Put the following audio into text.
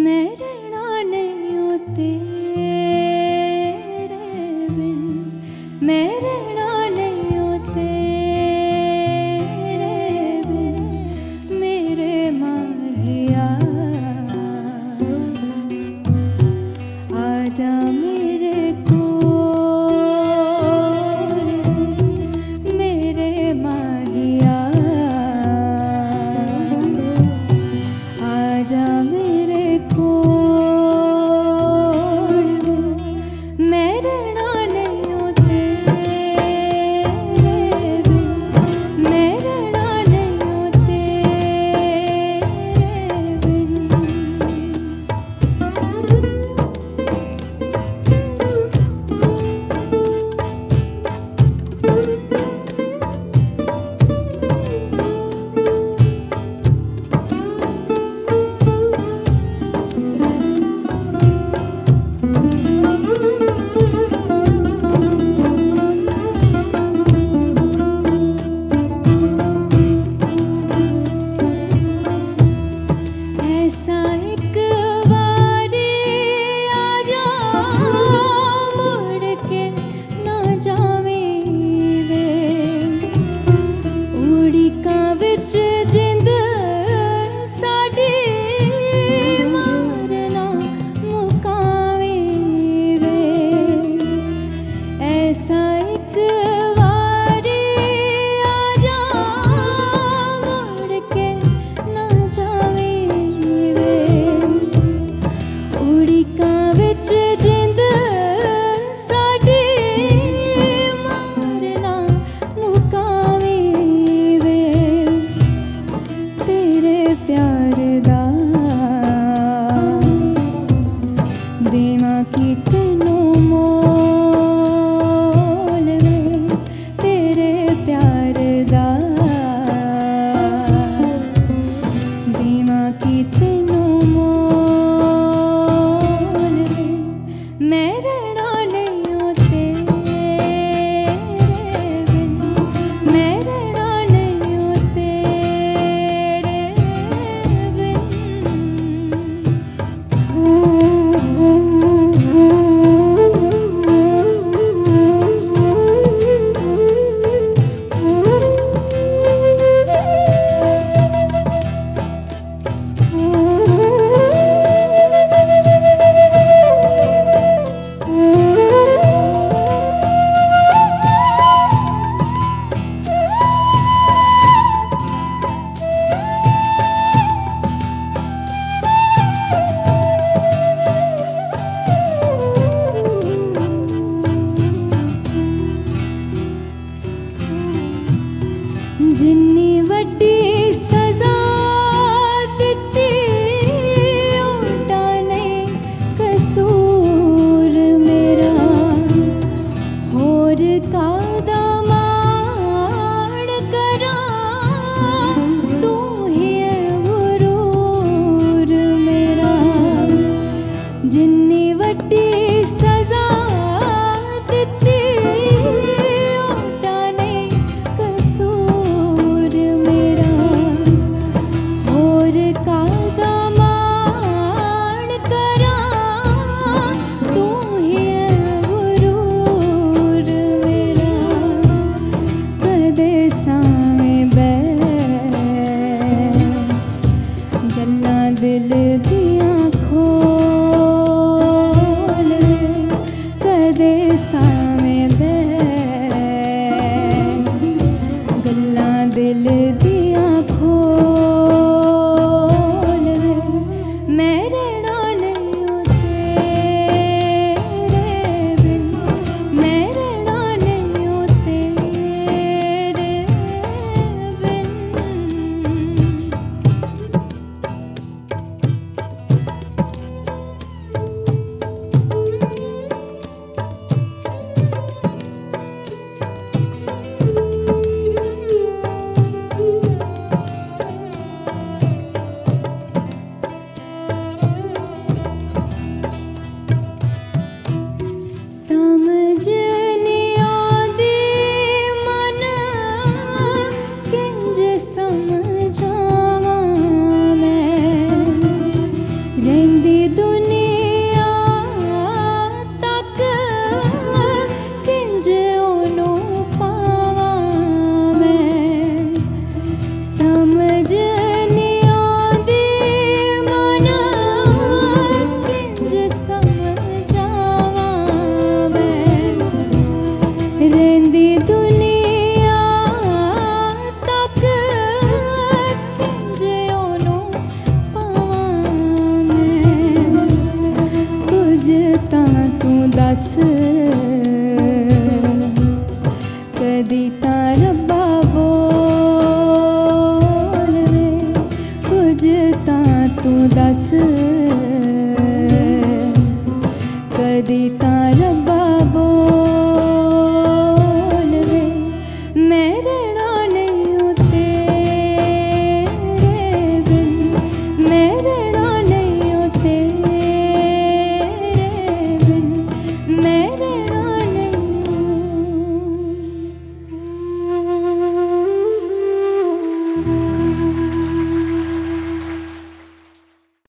मैं रहना नहीं हूँ तेरे बिन, मैं रहना नहीं हूँ तेरे बिन, मेरे माहिया आजा मेरे कोल, मेरे माहिया आजा मेरे कोल, मैं रहना नहीं हूँ तेरे बिन, मैं रहना नहीं हूँ तेरे बिन। ऐसा एक बारी आजा मुड़ के ना जावें वे, उड़ी का विच जिंद साडी मारना मुकावें वे। ऐसा एक बारी आजा मुड़ के ना जावें वे, ਰਹਿੰਦੀ ਦੁਨੀਆ ਤੱਕ ਕਿੰਜ ਉਹਨੂੰ ਪਾਵਾਂ ਮੈਂ ਸਮਝ ਨਹੀਂ ਆਉਂਦੀ ਮਨ ਕਿੰਜ ਸਮਝਾਵਾਂ ਮੈਂ ਰਹਿੰਦੀ ਦੁਨੀਆ ਤੱਕ ਕਿੰਜ ਉਹਨੂੰ ਪਾਵਾਂ ਮੈਂ ਕੁਝ ਤਾਂ ਤੂੰ ਦੱਸ